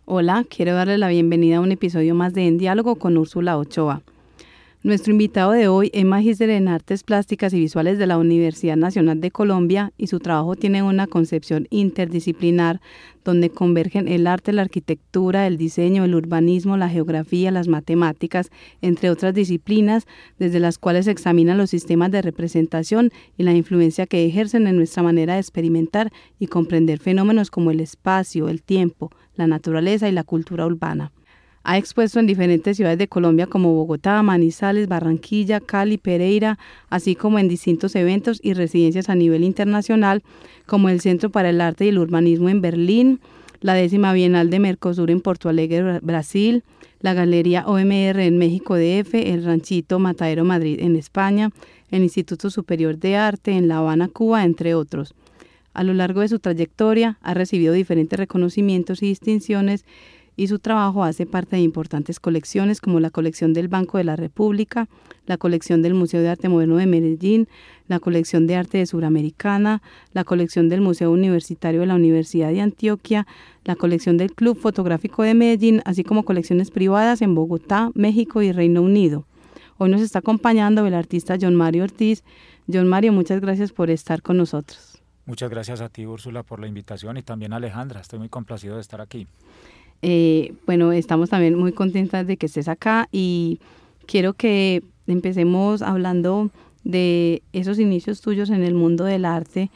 Hola, quiero darle la bienvenida a un episodio más de En Diálogo con Úrsula Ochoa. Nuestro invitado de hoy es magíster en Artes Plásticas y Visuales de la Universidad Nacional de Colombia y su trabajo tiene una concepción interdisciplinar donde convergen el arte, la arquitectura, el diseño, el urbanismo, la geografía, las matemáticas, entre otras disciplinas, desde las cuales se examinan los sistemas de representación y la influencia que ejercen en nuestra manera de experimentar y comprender fenómenos como el espacio, el tiempo, la naturaleza y la cultura urbana. Ha expuesto en diferentes ciudades de Colombia como Bogotá, Manizales, Barranquilla, Cali, Pereira, así como en distintos eventos y residencias a nivel internacional, como el Centro para el Arte y el Urbanismo en Berlín, la 10ª Bienal de Mercosur en Porto Alegre, Brasil, la Galería OMR en México DF, el Ranchito Matadero Madrid en España, el Instituto Superior de Arte en La Habana, Cuba, entre otros. A lo largo de su trayectoria ha recibido diferentes reconocimientos y distinciones y su trabajo hace parte de importantes colecciones como la colección del Banco de la República, la colección del Museo de Arte Moderno de Medellín, la colección de arte de Suramericana, la colección del Museo Universitario de la Universidad de Antioquia, la colección del Club Fotográfico de Medellín, así como colecciones privadas en Bogotá, México y Reino Unido. Hoy nos está acompañando el artista John Mario Ortiz. John Mario, muchas gracias por estar con nosotros. Muchas gracias a ti, Úrsula, por la invitación y también a Alejandra. Estoy muy complacido de estar aquí. Bueno, estamos también muy contentas de que estés acá y quiero que empecemos hablando de esos inicios tuyos en el mundo del arte.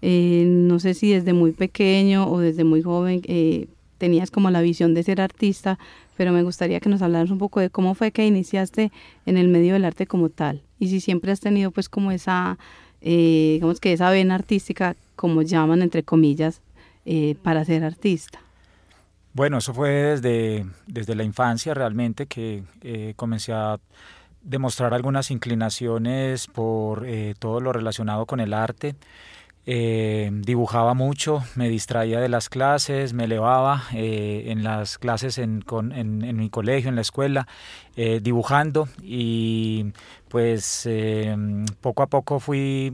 No sé si desde muy pequeño o desde muy joven tenías como la visión de ser artista, pero me gustaría que nos hablaras un poco de cómo fue que iniciaste en el medio del arte como tal y si siempre has tenido pues como esa, digamos que esa vena artística, como llaman entre comillas, para ser artista. Bueno, eso fue desde la infancia realmente que comencé a demostrar algunas inclinaciones por todo lo relacionado con el arte. Dibujaba mucho, me distraía de las clases, me elevaba en las clases en mi colegio, en la escuela, dibujando y pues poco a poco fui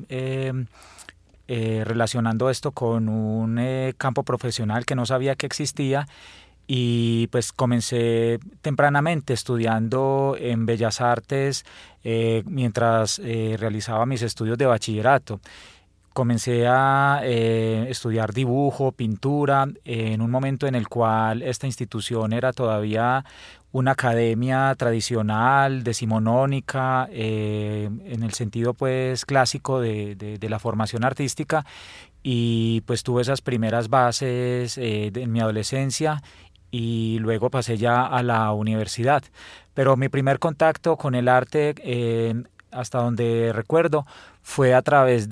relacionando esto con un campo profesional que no sabía que existía y pues comencé tempranamente estudiando en Bellas Artes mientras realizaba mis estudios de bachillerato. Comencé a estudiar dibujo, pintura, en un momento en el cual esta institución era todavía una academia tradicional, decimonónica, en el sentido pues clásico de la formación artística, y pues tuve esas primeras bases en mi adolescencia y luego pasé ya a la universidad. Pero mi primer contacto con el arte, hasta donde recuerdo, fue a través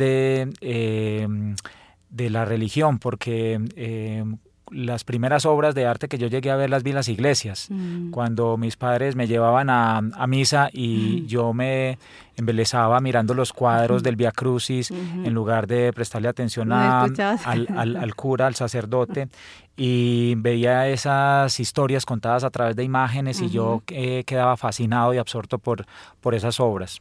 de la religión, porque las primeras obras de arte que yo llegué a ver las vi en las iglesias, cuando mis padres me llevaban a misa y yo me embelesaba mirando los cuadros del Vía Crucis en lugar de prestarle atención al cura, al sacerdote, y veía esas historias contadas a través de imágenes y yo quedaba fascinado y absorto por esas obras.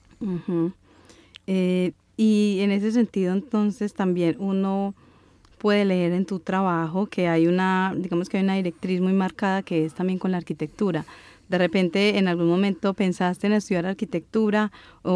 Y en ese sentido entonces también uno puede leer en tu trabajo que hay digamos que hay una directriz muy marcada que es también con la arquitectura. De repente, ¿en algún momento pensaste en estudiar arquitectura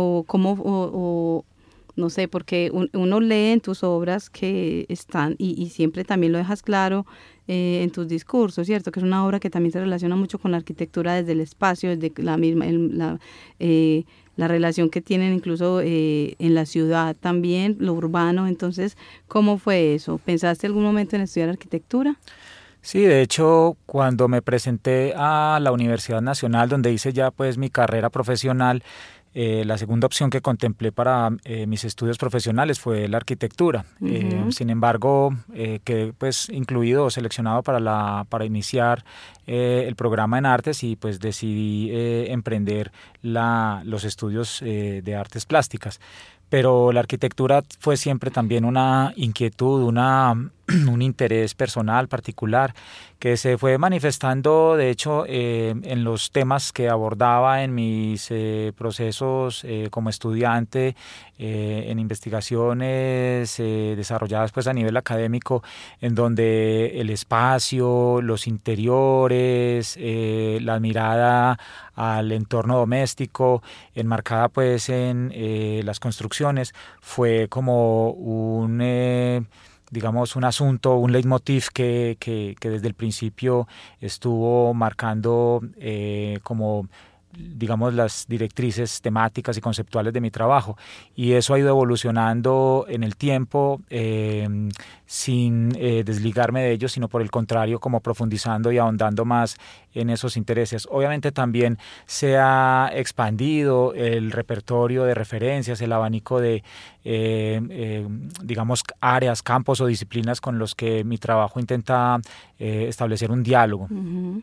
o no sé, porque uno lee en tus obras que están, y siempre también lo dejas claro en tus discursos, ¿cierto? Que es una obra que también se relaciona mucho con la arquitectura desde el espacio, desde la misma, la relación que tienen incluso en la ciudad también, lo urbano. Entonces, ¿cómo fue eso? ¿Pensaste algún momento en estudiar arquitectura? Sí, de hecho, cuando me presenté a la Universidad Nacional, donde hice ya pues mi carrera profesional, la segunda opción que contemplé para mis estudios profesionales fue la arquitectura. Sin embargo, quedé pues incluido o seleccionado para iniciar el programa en artes y pues decidí emprender los estudios de artes plásticas. Pero la arquitectura fue siempre también una inquietud, un interés personal particular que se fue manifestando, de hecho, en los temas que abordaba en mis procesos como estudiante, en investigaciones desarrolladas pues a nivel académico, en donde el espacio, los interiores, la mirada al entorno doméstico, enmarcada pues en las construcciones, fue como digamos, un asunto, un leitmotiv que desde el principio estuvo marcando como digamos las directrices temáticas y conceptuales de mi trabajo, y eso ha ido evolucionando en el tiempo sin desligarme de ellos, sino por el contrario como profundizando y ahondando más en esos intereses. Obviamente también se ha expandido el repertorio de referencias, el abanico de digamos áreas, campos o disciplinas con los que mi trabajo intenta establecer un diálogo. Uh-huh.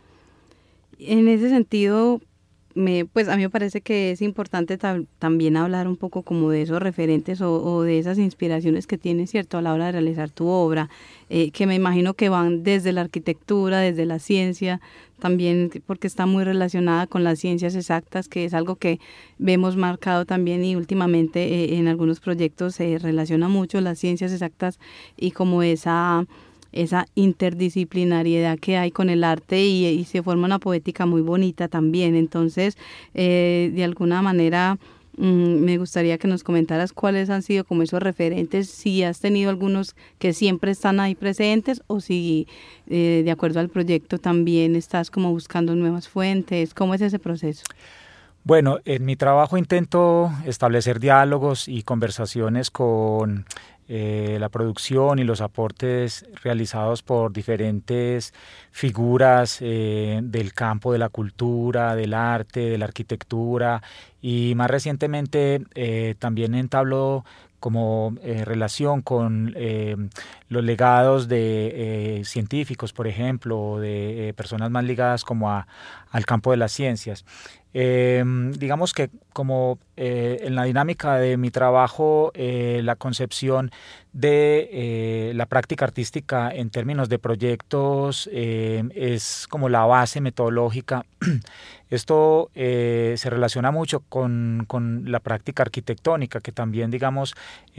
En ese sentido, pues a mí me parece que es importante también hablar un poco como de esos referentes o de esas inspiraciones que tienes, ¿cierto?, a la hora de realizar tu obra, que me imagino que van desde la arquitectura, desde la ciencia, también porque está muy relacionada con las ciencias exactas, que es algo que vemos marcado también y últimamente en algunos proyectos se relaciona mucho las ciencias exactas y como esa interdisciplinariedad que hay con el arte y se forma una poética muy bonita también. Entonces, de alguna manera, me gustaría que nos comentaras cuáles han sido como esos referentes, si has tenido algunos que siempre están ahí presentes o si de acuerdo al proyecto también estás como buscando nuevas fuentes. ¿Cómo es ese proceso? Bueno, en mi trabajo intento establecer diálogos y conversaciones con la producción y los aportes realizados por diferentes figuras del campo de la cultura, del arte, de la arquitectura, y más recientemente también entablo como relación con los legados de científicos, por ejemplo, o de personas más ligadas como al campo de las ciencias. Digamos que como en la dinámica de mi trabajo, la concepción de la práctica artística en términos de proyectos es como la base metodológica. Esto se relaciona mucho con la práctica arquitectónica, que también, digamos,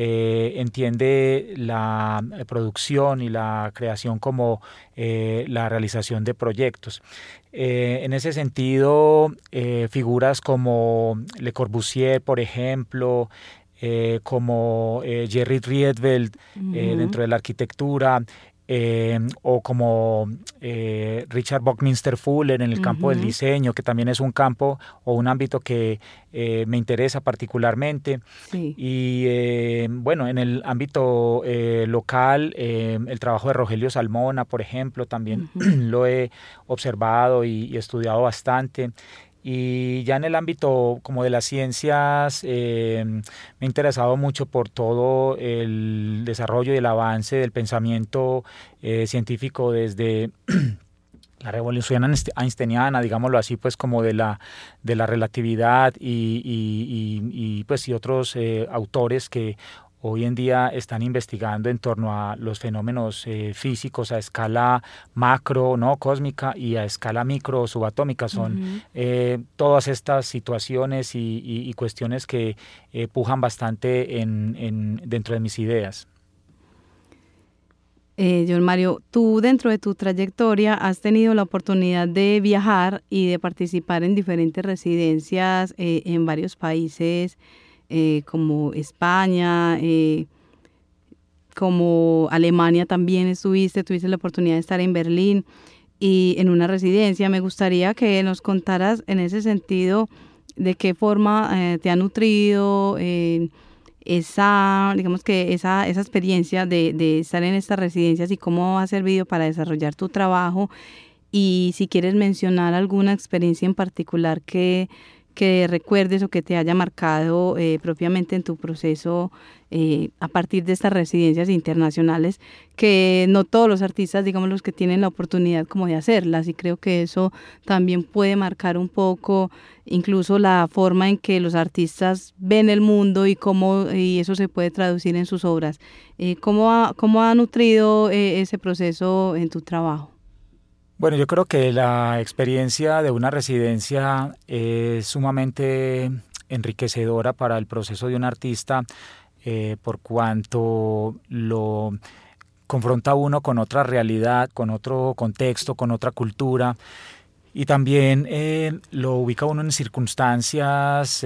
entiende la producción y la creación como la realización de proyectos. En ese sentido, figuras como Le Corbusier, por ejemplo, como Jerry Rietveld dentro de la arquitectura, o como Richard Buckminster Fuller en el campo del diseño, que también es un campo o un ámbito que me interesa particularmente. Sí. Y bueno, en el ámbito local, el trabajo de Rogelio Salmona, por ejemplo, también lo he observado y estudiado bastante. Y ya en el ámbito como de las ciencias, me he interesado mucho por todo el desarrollo y el avance del pensamiento científico desde la revolución einsteiniana, digámoslo así, pues como de la relatividad y otros autores que hoy en día están investigando en torno a los fenómenos físicos a escala macro, ¿no?, cósmica, y a escala micro, subatómica. Son todas estas situaciones y cuestiones que pujan bastante dentro de mis ideas. John Mario, tú dentro de tu trayectoria has tenido la oportunidad de viajar y de participar en diferentes residencias en varios países, como España, como Alemania también tuviste la oportunidad de estar en Berlín y en una residencia. Me gustaría que nos contaras en ese sentido de qué forma te ha nutrido esa experiencia de estar en estas residencias y cómo ha servido para desarrollar tu trabajo, y si quieres mencionar alguna experiencia en particular que que recuerdes o que te haya marcado propiamente en tu proceso a partir de estas residencias internacionales, que no todos los artistas, digamos, los que tienen la oportunidad como de hacerlas, y creo que eso también puede marcar un poco incluso la forma en que los artistas ven el mundo y eso se puede traducir en sus obras. ¿Cómo ha nutrido ese proceso en tu trabajo? Bueno, yo creo que la experiencia de una residencia es sumamente enriquecedora para el proceso de un artista, por cuanto lo confronta uno con otra realidad, con otro contexto, con otra cultura, y también lo ubica uno en circunstancias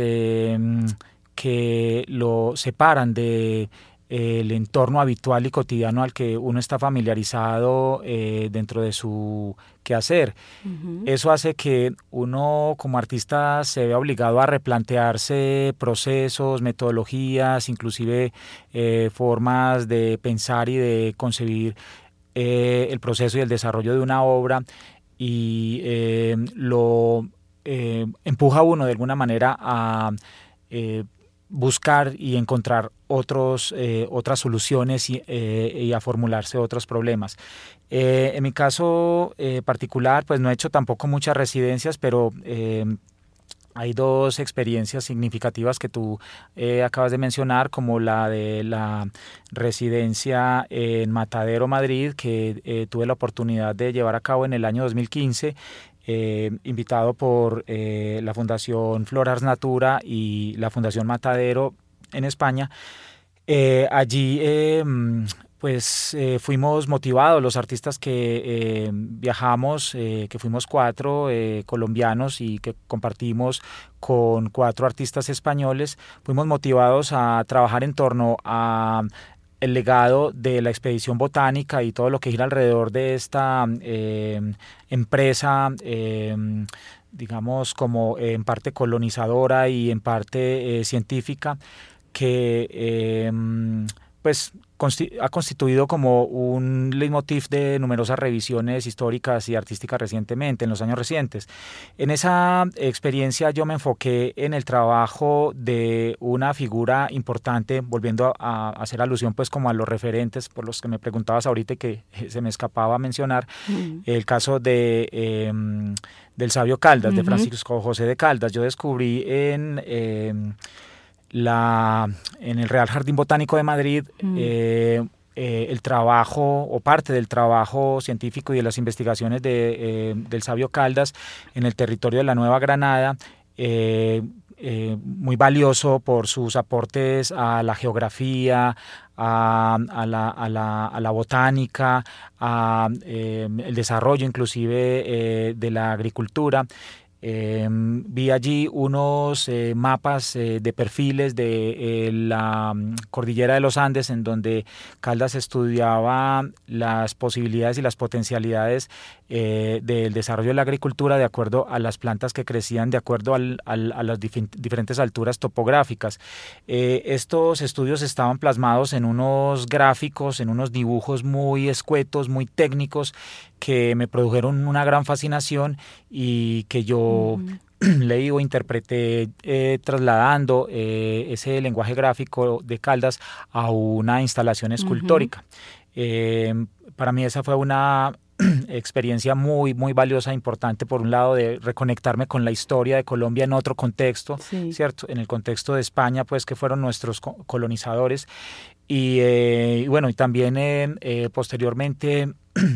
que lo separan de el entorno habitual y cotidiano al que uno está familiarizado dentro de su quehacer. Uh-huh. Eso hace que uno como artista se vea obligado a replantearse procesos, metodologías, inclusive formas de pensar y de concebir el proceso y el desarrollo de una obra, y lo empuja a uno de alguna manera a buscar y encontrar otras soluciones y a formularse otros problemas. En mi caso particular, pues no he hecho tampoco muchas residencias, pero hay dos experiencias significativas que tú acabas de mencionar, como la de la residencia en Matadero, Madrid, que tuve la oportunidad de llevar a cabo en el año 2015, invitado por la Fundación Flor Ars Natura y la Fundación Matadero en España. Allí fuimos motivados los artistas que viajamos, que fuimos 4 colombianos y que compartimos con 4 artistas españoles. Fuimos motivados a trabajar en torno a el legado de la expedición botánica y todo lo que gira alrededor de esta empresa, digamos, como en parte colonizadora y en parte científica, que ha constituido como un leitmotiv de numerosas revisiones históricas y artísticas recientemente, en los años recientes. En esa experiencia yo me enfoqué en el trabajo de una figura importante, volviendo a hacer alusión pues como a los referentes por los que me preguntabas ahorita y que se me escapaba mencionar, el caso del sabio Caldas, de Francisco José de Caldas. Yo descubrí en el Real Jardín Botánico de Madrid el trabajo o parte del trabajo científico y de las investigaciones del sabio Caldas en el territorio de la Nueva Granada, muy valioso por sus aportes a la geografía, a la botánica, el desarrollo inclusive de la agricultura. Vi allí unos mapas de perfiles de la cordillera de los Andes, en donde Caldas estudiaba las posibilidades y las potencialidades del desarrollo de la agricultura de acuerdo a las plantas que crecían de acuerdo a las diferentes alturas topográficas. Estos estudios estaban plasmados en unos gráficos, en unos dibujos muy escuetos, muy técnicos, que me produjeron una gran fascinación y que yo leí o interpreté trasladando ese lenguaje gráfico de Caldas a una instalación escultórica. Para mí esa fue una experiencia muy, muy valiosa, importante, por un lado, de reconectarme con la historia de Colombia en otro contexto, ¿cierto? En el contexto de España, pues, que fueron nuestros colonizadores. Y bueno, y también posteriormente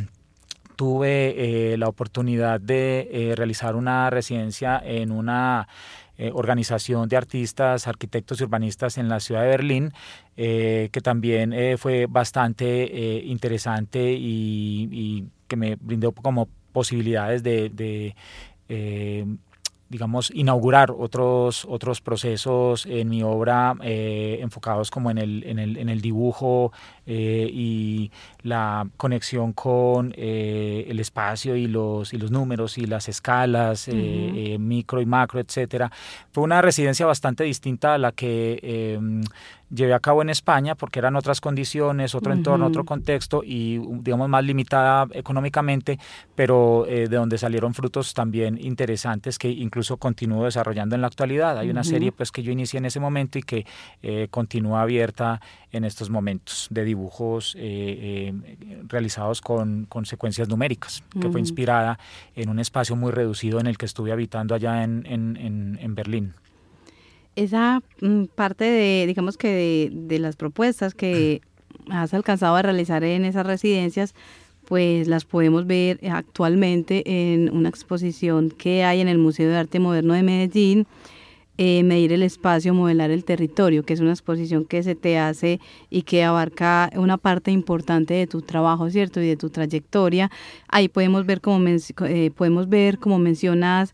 tuve la oportunidad de realizar una residencia en una organización de artistas, arquitectos y urbanistas en la ciudad de Berlín, que también fue bastante interesante y que me brindó como posibilidades de digamos, inaugurar otros procesos en mi obra enfocados como en el dibujo y la conexión con el espacio y los números y las escalas, micro y macro, etcétera. Fue una residencia bastante distinta a la que llevé a cabo en España, porque eran otras condiciones, otro entorno, otro contexto y, digamos, más limitada económicamente, pero de donde salieron frutos también interesantes que incluso continúo desarrollando en la actualidad. Hay una serie pues que yo inicié en ese momento y que continúa abierta en estos momentos, de dibujos realizados con secuencias numéricas, que fue inspirada en un espacio muy reducido en el que estuve habitando allá en Berlín. Esa parte de, digamos que de las propuestas que has alcanzado a realizar en esas residencias, pues las podemos ver actualmente en una exposición que hay en el Museo de Arte Moderno de Medellín, Medir el espacio, modelar el territorio, que es una exposición que se te hace y que abarca una parte importante de tu trabajo, ¿cierto? Y de tu trayectoria. Ahí podemos ver como mencionas,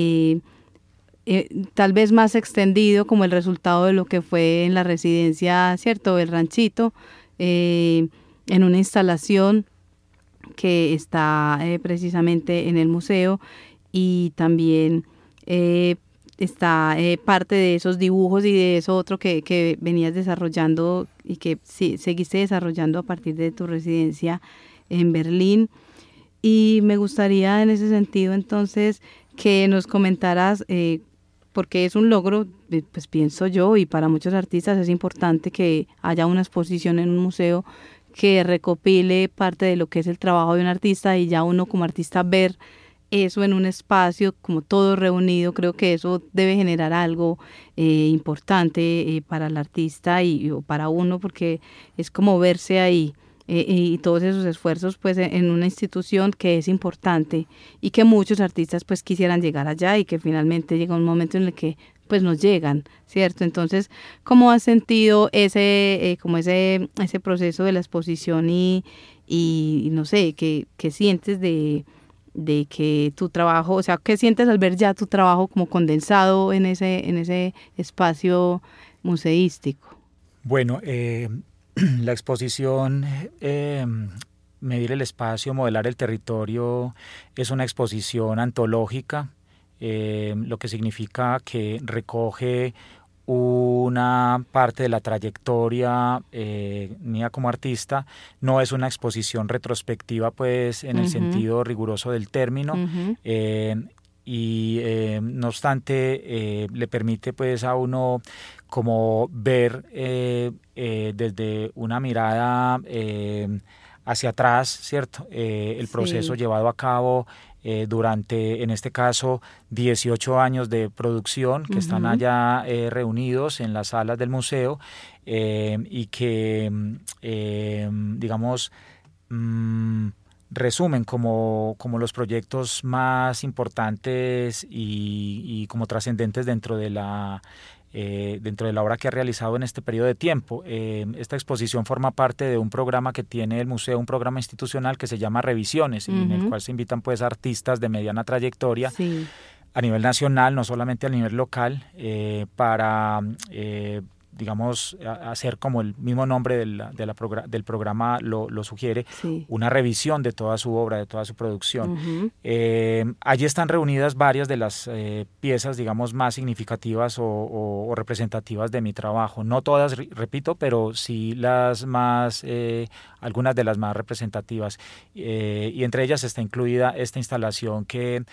tal vez más extendido como el resultado de lo que fue en la residencia, ¿cierto? El ranchito, en una instalación que está precisamente en el museo, y también está parte de esos dibujos y de eso otro que venías desarrollando y que sí, seguiste desarrollando a partir de tu residencia en Berlín. Y me gustaría en ese sentido entonces que nos comentaras, porque es un logro, pues pienso yo, y para muchos artistas es importante que haya una exposición en un museo que recopile parte de lo que es el trabajo de un artista, y ya uno como artista ver eso en un espacio como todo reunido. Creo que eso debe generar algo importante para el artista o para uno, porque es como verse ahí. Y todos esos esfuerzos pues en una institución que es importante y que muchos artistas pues quisieran llegar allá, y que finalmente llega un momento en el que pues no llegan, ¿cierto? Entonces, ¿cómo has sentido ese proceso de la exposición y no sé, qué sientes de que tu trabajo, o sea, qué sientes al ver ya tu trabajo como condensado en ese espacio museístico? Bueno, la exposición Medir el espacio, modelar el territorio es una exposición antológica, lo que significa que recoge una parte de la trayectoria mía como artista. No es una exposición retrospectiva pues en el sentido riguroso del término, no obstante le permite pues a uno como ver desde una mirada hacia atrás, ¿cierto? El proceso llevado a cabo durante, en este caso, 18 años de producción que están allá reunidos en las salas del museo, y que, digamos, resumen como los proyectos más importantes y como trascendentes dentro de la obra que ha realizado en este periodo de tiempo. Esta exposición forma parte de un programa que tiene el museo, un programa institucional que se llama Revisiones, y en el cual se invitan pues artistas de mediana trayectoria a nivel nacional, no solamente a nivel local, para digamos, hacer, como el mismo nombre del programa lo sugiere, una revisión de toda su obra, de toda su producción. Allí están reunidas varias de las piezas, digamos, más significativas o representativas de mi trabajo. No todas, repito, pero sí las más, algunas de las más representativas. Y entre ellas está incluida esta instalación que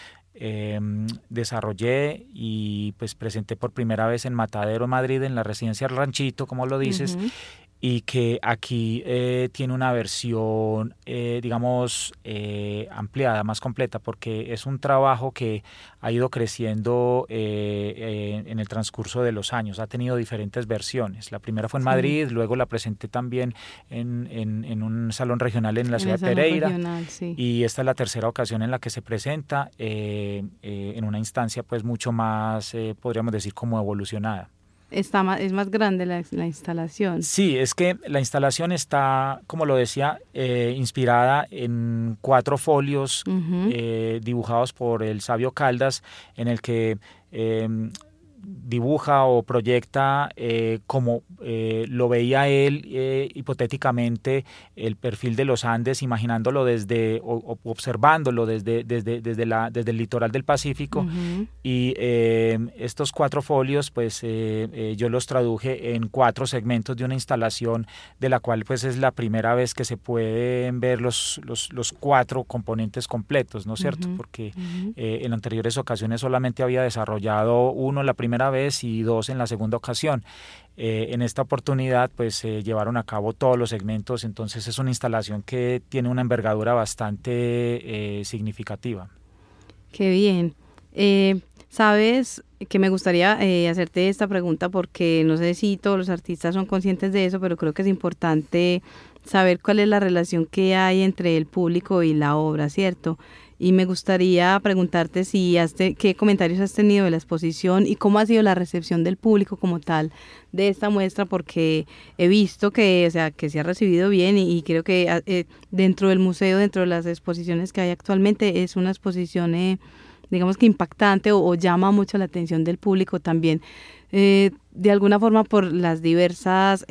desarrollé y pues presenté por primera vez en Matadero, Madrid, en la residencia El Ranchito, como lo dices, y que aquí tiene una versión, digamos, ampliada, más completa, porque es un trabajo que ha ido creciendo en el transcurso de los años. Ha tenido diferentes versiones. La primera fue en Madrid, luego la presenté también en un salón regional en la ciudad de Pereira, y esta es la tercera ocasión en la que se presenta en una instancia pues mucho más, podríamos decir, como evolucionada. Es más grande la instalación. Sí, es que la instalación está, como lo decía, inspirada en 4 folios dibujados por el sabio Caldas, en el que dibuja o proyecta como lo veía él hipotéticamente el perfil de los Andes, imaginándolo observándolo desde el litoral del Pacífico. Y estos 4 folios pues yo los traduje en 4 segmentos de una instalación de la cual pues es la primera vez que se pueden ver los 4 componentes completos, ¿no es cierto? Porque en anteriores ocasiones solamente había desarrollado 1 la primera vez y 2 en la segunda ocasión. En esta oportunidad pues llevaron a cabo todos los segmentos, entonces es una instalación que tiene una envergadura bastante significativa. Qué bien. Sabes que me gustaría hacerte esta pregunta porque no sé si todos los artistas son conscientes de eso, pero creo que es importante saber cuál es la relación que hay entre el público y la obra, ¿cierto? Y me gustaría preguntarte qué comentarios has tenido de la exposición y cómo ha sido la recepción del público como tal de esta muestra, porque he visto que se ha recibido bien y creo que dentro del museo, dentro de las exposiciones que hay actualmente, es una exposición digamos que impactante o llama mucho la atención del público también, de alguna forma por las diversas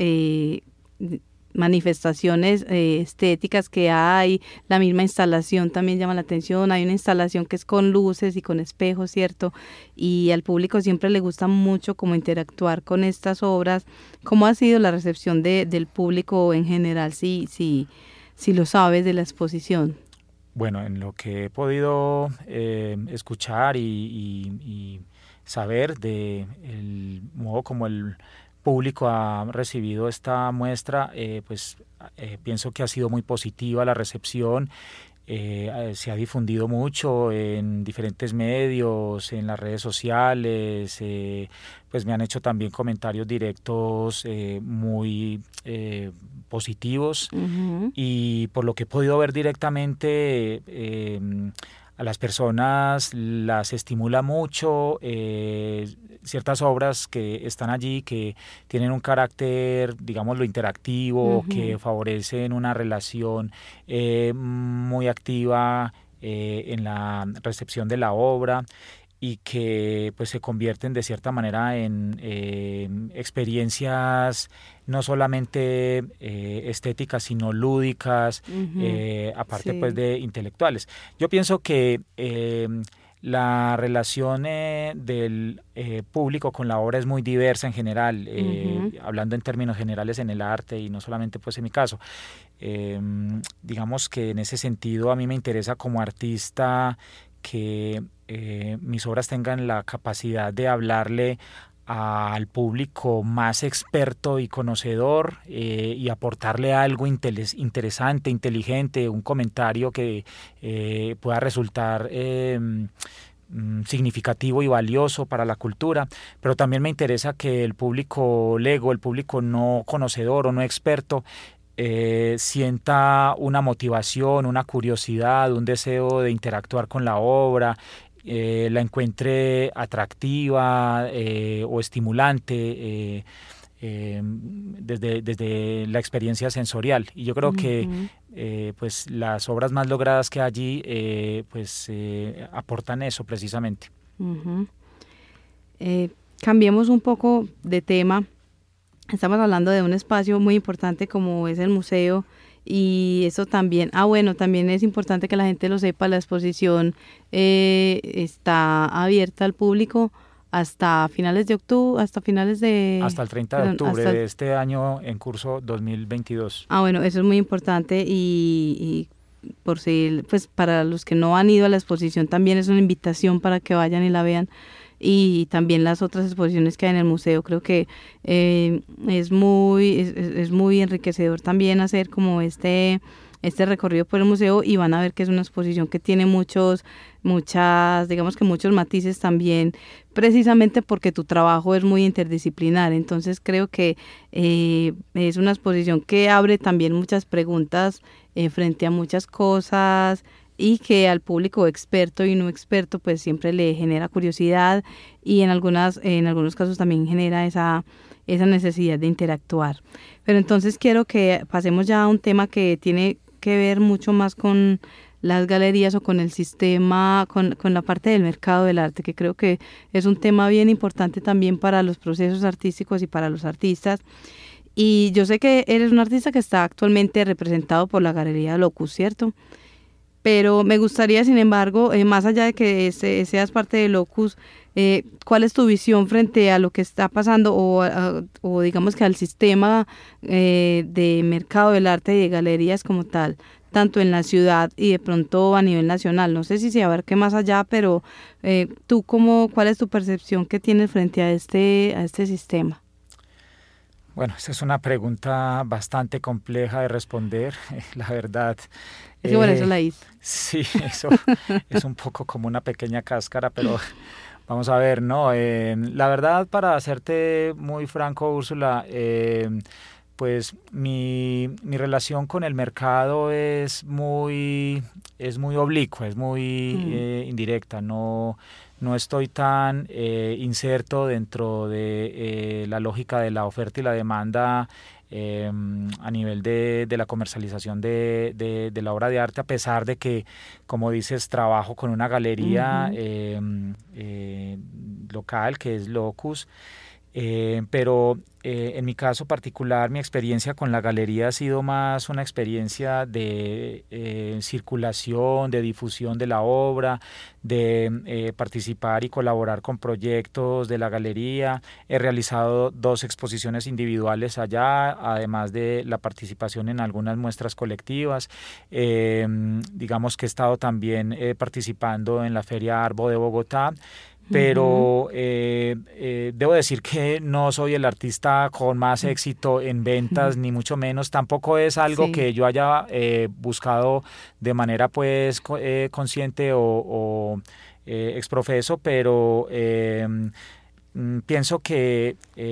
manifestaciones estéticas que hay. La misma instalación también llama la atención. Hay una instalación que es con luces y con espejos, ¿cierto? Y al público siempre le gusta mucho como interactuar con estas obras. ¿Cómo ha sido la recepción del público en general, si lo sabes, de la exposición? Bueno, en lo que he podido escuchar y saber de el modo como el público ha recibido esta muestra, pienso que ha sido muy positiva la recepción. Se ha difundido mucho en diferentes medios, en las redes sociales, pues me han hecho también comentarios directos muy positivos. Y por lo que he podido ver directamente, a las personas las estimula mucho ciertas obras que están allí, que tienen un carácter, digámoslo, interactivo, que favorecen una relación muy activa en la recepción de la obra, y que pues se convierten de cierta manera en experiencias no solamente estéticas, sino lúdicas, aparte pues de intelectuales. Yo pienso que la relación del público con la obra es muy diversa en general, hablando en términos generales en el arte y no solamente pues en mi caso. Digamos que en ese sentido a mí me interesa como artista que mis obras tengan la capacidad de hablarle al público más experto y conocedor, y aportarle algo interesante, inteligente, un comentario que pueda resultar significativo y valioso para la cultura. Pero también me interesa que el público lego, el público no conocedor o no experto, sienta una motivación, una curiosidad, un deseo de interactuar con la obra, la encuentre atractiva o estimulante desde la experiencia sensorial. Y yo creo que pues las obras más logradas que hay allí aportan eso precisamente. Cambiemos un poco de tema. Estamos hablando de un espacio muy importante como es el museo, y eso también, también es importante que la gente lo sepa. La exposición está abierta al público hasta finales de octubre, hasta el 30 de octubre de este año en curso 2022. Bueno, eso es muy importante, y por si, pues para los que no han ido a la exposición también es una invitación para que vayan y la vean. Y también las otras exposiciones que hay en el museo. Creo que es muy enriquecedor también hacer como este recorrido por el museo, y van a ver que es una exposición que tiene muchos matices también, precisamente porque tu trabajo es muy interdisciplinar. Entonces creo que es una exposición que abre también muchas preguntas frente a muchas cosas, y que al público experto y no experto pues siempre le genera curiosidad, y en algunos casos también genera esa necesidad de interactuar. Pero entonces quiero que pasemos ya a un tema que tiene que ver mucho más con las galerías o con el sistema, con la parte del mercado del arte, que creo que es un tema bien importante también para los procesos artísticos y para los artistas. Y yo sé que eres un artista que está actualmente representado por la Galería Locus, ¿cierto? Pero me gustaría, sin embargo, más allá de que seas parte de Locus, ¿cuál es tu visión frente a lo que está pasando o digamos que al sistema de mercado del arte y de galerías como tal, tanto en la ciudad y de pronto a nivel nacional? No sé si se abarque más allá, pero ¿cuál es tu percepción que tienes frente a este sistema? Bueno, esa es una pregunta bastante compleja de responder, la verdad. Es que por eso la hice. Sí, eso es un poco como una pequeña cáscara, pero vamos a ver, ¿no? La verdad, para hacerte muy franco, Úrsula, pues mi relación con el mercado es muy oblicua, es muy indirecta. No estoy tan inserto dentro de la lógica de la oferta y la demanda a nivel de la comercialización de la obra de arte, a pesar de que, como dices, trabajo con una galería local que es Locus. Pero en mi caso particular, mi experiencia con la galería ha sido más una experiencia de circulación, de difusión de la obra, de participar y colaborar con proyectos de la galería. He realizado 2 exposiciones individuales allá, además de la participación en algunas muestras colectivas. Digamos que he estado también participando en la Feria Arbo de Bogotá. Pero debo decir que no soy el artista con más éxito en ventas, ni mucho menos. Tampoco es algo que yo haya buscado de manera pues consciente o exprofeso, pero pienso que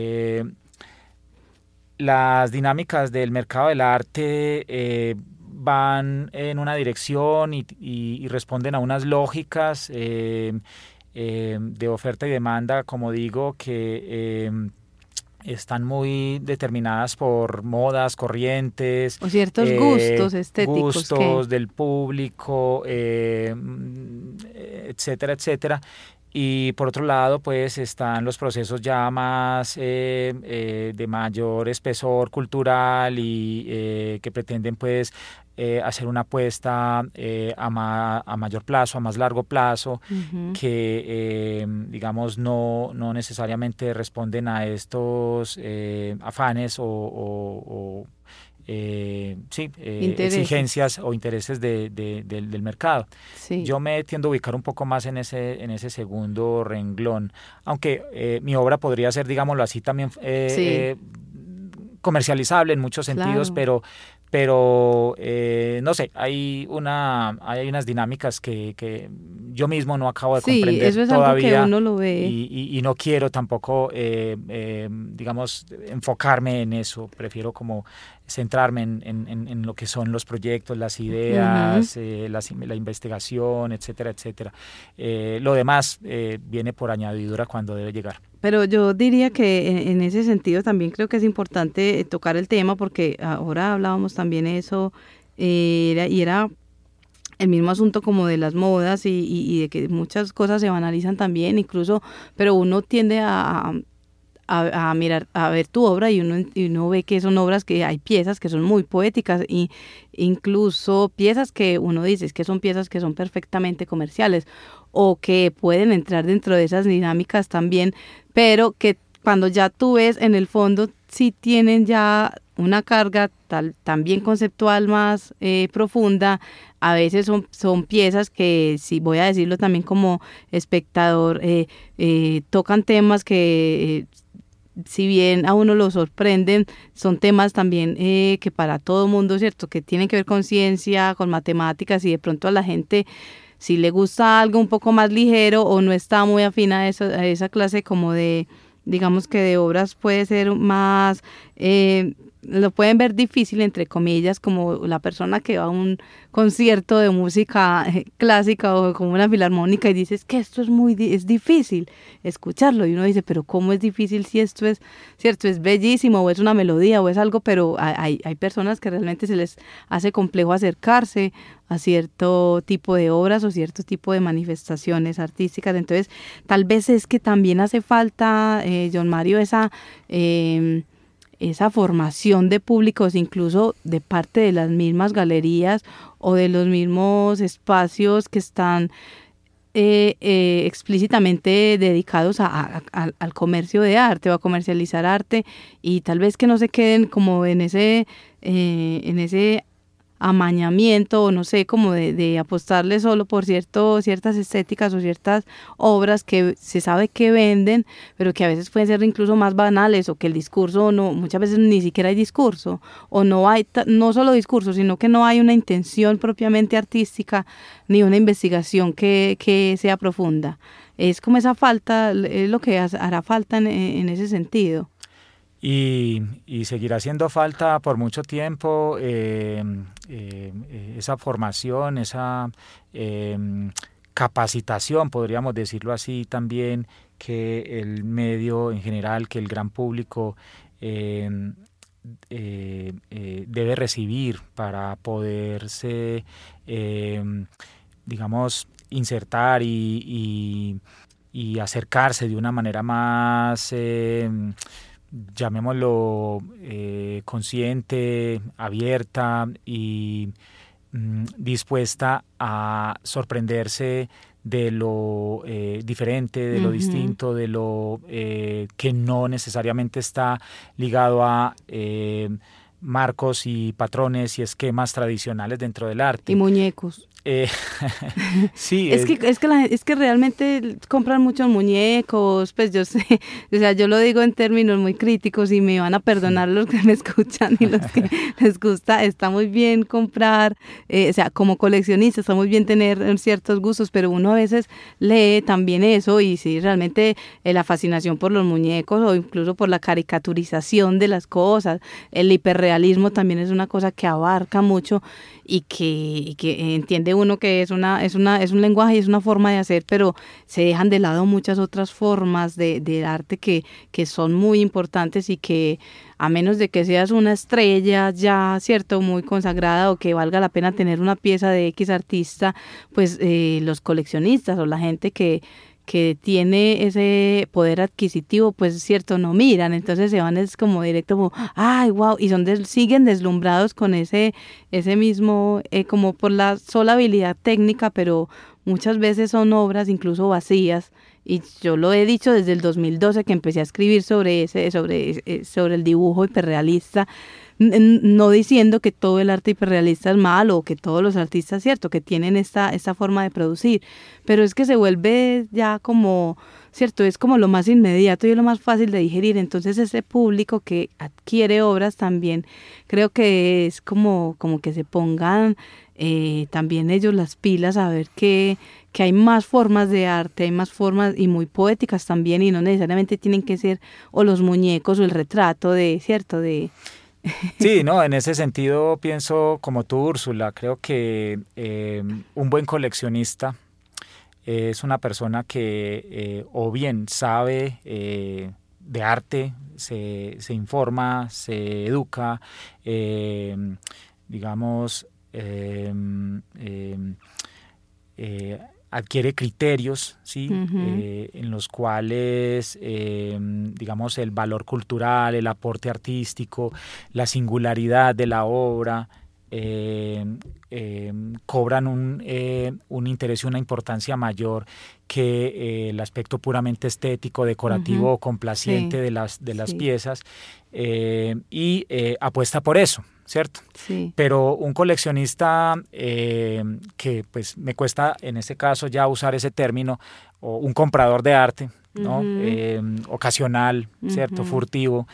las dinámicas del mercado del arte van en una dirección y responden a unas lógicas de oferta y demanda, como digo, que están muy determinadas por modas, corrientes, o ciertos gustos estéticos, gustos del público, etcétera, etcétera. Y por otro lado, pues están los procesos ya más de mayor espesor cultural y que pretenden pues hacer una apuesta a mayor plazo, a más largo plazo, que digamos no necesariamente responden a estos afanes o exigencias o intereses del mercado. Sí. Yo me tiendo a ubicar un poco más en ese segundo renglón, aunque mi obra podría ser, digámoslo así, también comercializable en muchos sentidos, claro. pero no sé, hay unas dinámicas que yo mismo no acabo de comprender eso es todavía, algo que uno lo ve. y no quiero tampoco digamos enfocarme en eso. Prefiero como centrarme en lo que son los proyectos, las ideas, la investigación, etcétera, etcétera. Lo demás viene por añadidura cuando debe llegar. Pero yo diría que en ese sentido también creo que es importante tocar el tema, porque ahora hablábamos también eso, era el mismo asunto como de las modas y de que muchas cosas se banalizan también, incluso, pero uno tiende a mirar, a ver tu obra y uno ve que son obras, que hay piezas que son muy poéticas, y incluso piezas que uno dice que son piezas que son perfectamente comerciales o que pueden entrar dentro de esas dinámicas también, pero que cuando ya tú ves en el fondo sí tienen ya una carga también conceptual más profunda. A veces son piezas que, si voy a decirlo también como espectador, tocan temas que si bien a uno lo sorprenden, son temas también que para todo mundo, ¿cierto?, que tienen que ver con ciencia, con matemáticas, y de pronto a la gente, si le gusta algo un poco más ligero o no está muy afín a esa clase como de, digamos que de obras, puede ser más lo pueden ver difícil, entre comillas, como la persona que va a un concierto de música clásica o como una filarmónica y dices que esto es difícil escucharlo, y uno dice, pero ¿cómo es difícil si esto es, cierto, es bellísimo o es una melodía o es algo? Pero hay personas que realmente se les hace complejo acercarse a cierto tipo de obras o cierto tipo de manifestaciones artísticas. Entonces, tal vez es que también hace falta, John Mario, esa formación de públicos, incluso de parte de las mismas galerías o de los mismos espacios que están explícitamente dedicados al comercio de arte o a comercializar arte, y tal vez que no se queden como en ese amañamiento, o no sé, como de apostarle solo por ciertas estéticas o ciertas obras que se sabe que venden, pero que a veces pueden ser incluso más banales, o que el discurso no, muchas veces ni siquiera hay discurso, o no hay no solo discurso, sino que no hay una intención propiamente artística ni una investigación que sea profunda. Es como esa falta, es lo que hará falta en ese sentido. Y seguirá haciendo falta por mucho tiempo esa formación, esa capacitación, podríamos decirlo así también, que el medio en general, que el gran público debe recibir para poderse, digamos, insertar y acercarse de una manera más llamémoslo consciente, abierta y dispuesta a sorprenderse de lo diferente, de lo distinto, de lo que no necesariamente está ligado a marcos y patrones y esquemas tradicionales dentro del arte. Y muñecos. Sí, es que realmente compran muchos muñecos, pues yo sé, o sea, yo lo digo en términos muy críticos y me van a perdonar los que me escuchan y los que les gusta. Está muy bien comprar, o sea, como coleccionista está muy bien tener ciertos gustos, pero uno a veces lee también eso, y sí, realmente la fascinación por los muñecos o incluso por la caricaturización de las cosas, el hiperrealismo también es una cosa que abarca mucho y que entiende uno que es un lenguaje y es una forma de hacer, pero se dejan de lado muchas otras formas de arte que son muy importantes, y que a menos de que seas una estrella ya, cierto, muy consagrada, o que valga la pena tener una pieza de X artista, pues los coleccionistas o la gente que tiene ese poder adquisitivo, pues cierto, no miran, entonces se van es como directo, como, ay, wow, y siguen deslumbrados con ese mismo, como por la sola habilidad técnica, pero muchas veces son obras incluso vacías. Y yo lo he dicho desde el 2012 que empecé a escribir sobre el dibujo hiperrealista, no diciendo que todo el arte hiperrealista es malo, o que todos los artistas, cierto, que tienen esta forma de producir, pero es que se vuelve ya como, cierto, es como lo más inmediato y lo más fácil de digerir. Entonces ese público que adquiere obras también, creo que es como que se pongan también ellos las pilas a ver que hay más formas de arte, hay más formas, y muy poéticas también, y no necesariamente tienen que ser o los muñecos o el retrato cierto, de... Sí, no, en ese sentido pienso como tú, Úrsula. Creo que un buen coleccionista es una persona que o bien sabe de arte, se informa, se educa, digamos, adquiere criterios, ¿sí? En los cuales, digamos, el valor cultural, el aporte artístico, la singularidad de la obra cobran un interés y una importancia mayor que el aspecto puramente estético, decorativo o complaciente, sí, de las piezas, y apuesta por eso, ¿cierto? Sí. Pero un coleccionista que pues me cuesta en este caso ya usar ese término, o un comprador de arte, ¿no? Ocasional, ¿cierto? Furtivo,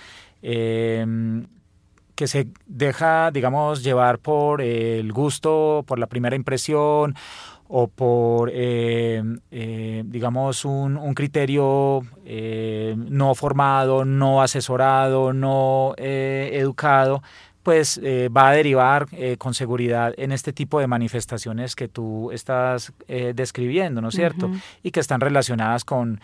que se deja, digamos, llevar por el gusto, por la primera impresión, o por, digamos, un criterio no formado, no asesorado, no educado, pues va a derivar con seguridad en este tipo de manifestaciones que tú estás describiendo, ¿no es cierto? Ujú. Y que están relacionadas con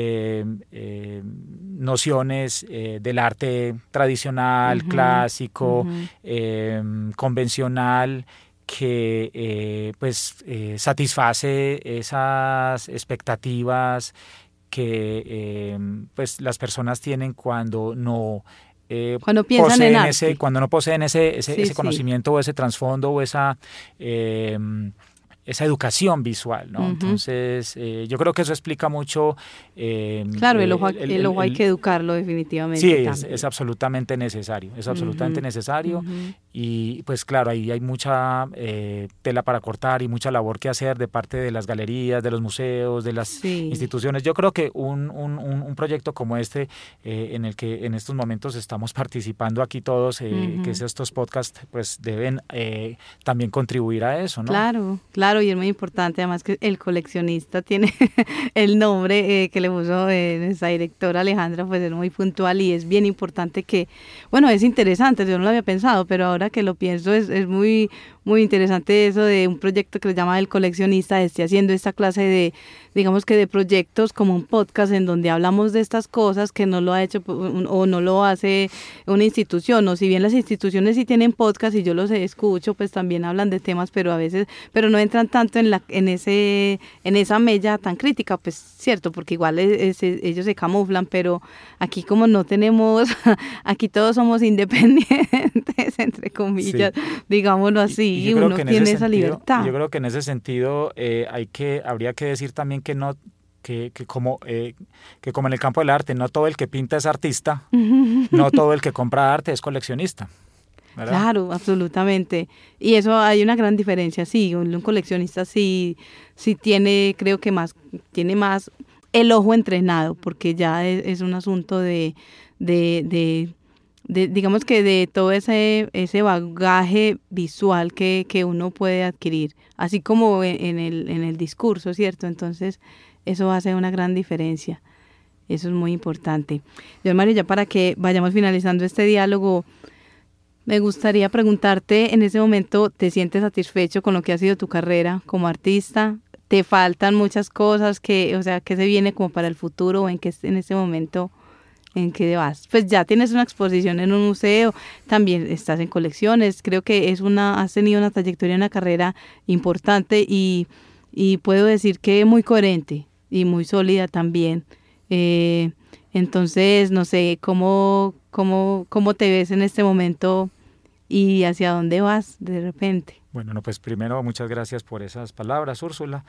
nociones del arte tradicional, Ujú. clásico, Ujú. convencional, que satisface esas expectativas que pues las personas tienen cuando no Cuando piensan en arte. cuando no poseen Sí, ese sí. conocimiento o ese trasfondo o eh, esa educación visual, ¿no? Ujú. Entonces, yo creo que eso explica mucho Claro, el ojo hay que educarlo sí, definitivamente es también. absolutamente necesario, es absolutamente Ujú. necesario Ujú. y pues claro, ahí hay mucha tela para cortar y mucha labor que hacer de parte de las galerías, de los museos, de las Sí. instituciones. Yo creo que un proyecto como este, en el que en estos momentos estamos participando aquí todos, que es Ujú. estos podcasts, pues deben también contribuir a eso, ¿no? Claro, claro, y es muy importante además que el coleccionista tiene el nombre que le puso nuestra directora Alejandra, pues es muy puntual y es bien importante que, bueno, es interesante, yo no lo había pensado, pero ahora que lo pienso es muy, muy interesante eso de un proyecto que se llama El Coleccionista, esté haciendo esta clase de, digamos que de proyectos como un podcast en donde hablamos de estas cosas que no lo ha hecho o no lo hace una institución, o si bien las instituciones sí tienen podcast y yo los escucho, pues también hablan de temas, pero a veces, pero no entran tanto en esa mella tan crítica, pues cierto, porque igual ellos se camuflan, pero aquí como no tenemos, aquí todos somos independientes, entre Sí. comillas, digámoslo Y así, yo creo uno que en ese tiene esa sentido, y libertad. yo creo que en ese sentido habría que decir también que no, que como en el campo del arte, no todo el que pinta es artista, no todo el que compra arte es coleccionista, ¿verdad? Claro, absolutamente. Y eso hay una gran diferencia, sí, un coleccionista sí, sí tiene, creo que más, tiene más el ojo entrenado, porque ya es un asunto de, de, digamos que de todo ese bagaje visual que uno puede adquirir, así como en el discurso, ¿cierto? Entonces, eso hace una gran diferencia. Eso es muy importante. Yo, Mario, ya para que vayamos finalizando este diálogo, me gustaría preguntarte, en ese momento, ¿te sientes satisfecho con lo que ha sido tu carrera como artista? ¿Te faltan muchas cosas que, o sea, que se viene como para el futuro o en este momento en que vas? Pues ya tienes una exposición en un museo, también estás en colecciones, creo que has tenido una trayectoria, una carrera importante y puedo decir que muy coherente y muy sólida también. Eh, entonces, no sé, ¿cómo te ves en este momento y hacia dónde vas de repente? Bueno, no, pues primero muchas gracias por esas palabras, Úrsula.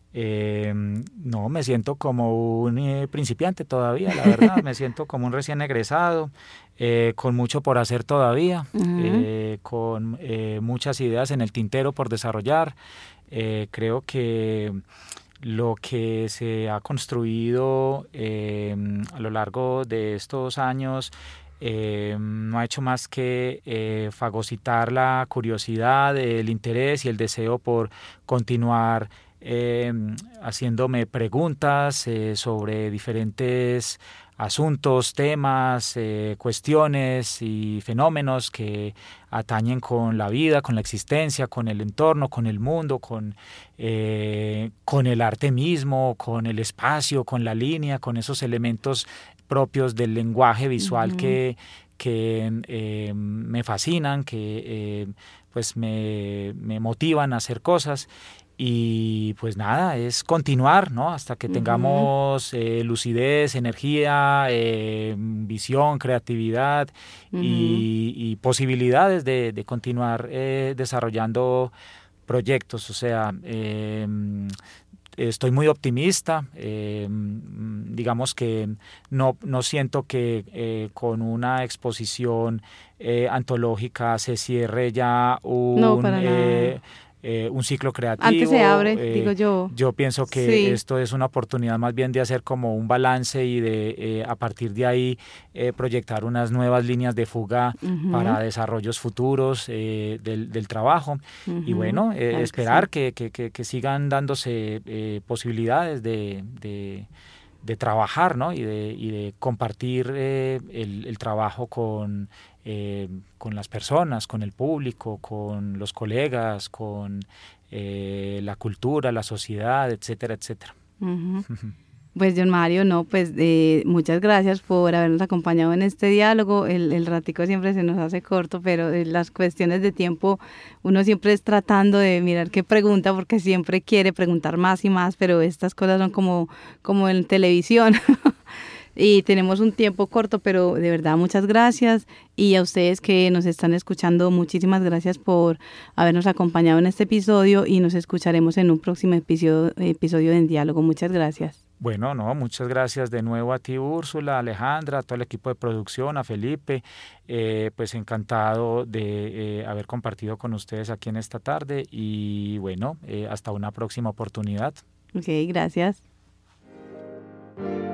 No, me siento como un principiante todavía, la verdad, me siento como un recién egresado, con mucho por hacer todavía, Ujú. con muchas ideas en el tintero por desarrollar. Creo que lo que se ha construido a lo largo de estos años no ha hecho más que fagocitar la curiosidad, el interés y el deseo por continuar haciéndome preguntas sobre diferentes asuntos, temas, cuestiones y fenómenos que atañen con la vida, con la existencia, con el entorno, con el mundo, con el arte mismo, con el espacio, con la línea, con esos elementos propios del lenguaje visual Ujú. que me fascinan, que pues me motivan a hacer cosas. Y pues nada, es continuar, ¿no? Hasta que Ujú. tengamos lucidez, energía, visión, creatividad Ujú. y posibilidades de continuar desarrollando proyectos. O sea, estoy muy optimista. Digamos que no siento que con una exposición antológica se cierre ya No, para nada. un ciclo creativo. Antes se abre, digo yo. Yo pienso que esto es una oportunidad más bien de hacer como un balance y de a partir de ahí proyectar unas nuevas líneas de fuga para desarrollos futuros del trabajo. Y bueno, esperar que sigan dándose posibilidades de trabajar, ¿no? y de compartir el trabajo con las personas, con el público, con los colegas, con la cultura, la sociedad, etcétera, etcétera. Pues John Mario, no, pues muchas gracias por habernos acompañado en este diálogo. El ratico siempre se nos hace corto, pero las cuestiones de tiempo, uno siempre es tratando de mirar qué pregunta, porque siempre quiere preguntar más y más, pero estas cosas son como en televisión. Y tenemos un tiempo corto, pero de verdad muchas gracias. Y a ustedes que nos están escuchando, muchísimas gracias por habernos acompañado en este episodio y nos escucharemos en un próximo episodio de En Diálogo. Muchas gracias. Bueno, no, muchas gracias de nuevo a ti, Úrsula, a Alejandra, a todo el equipo de producción, a Felipe, pues encantado de haber compartido con ustedes aquí en esta tarde y bueno, hasta una próxima oportunidad. Ok, gracias.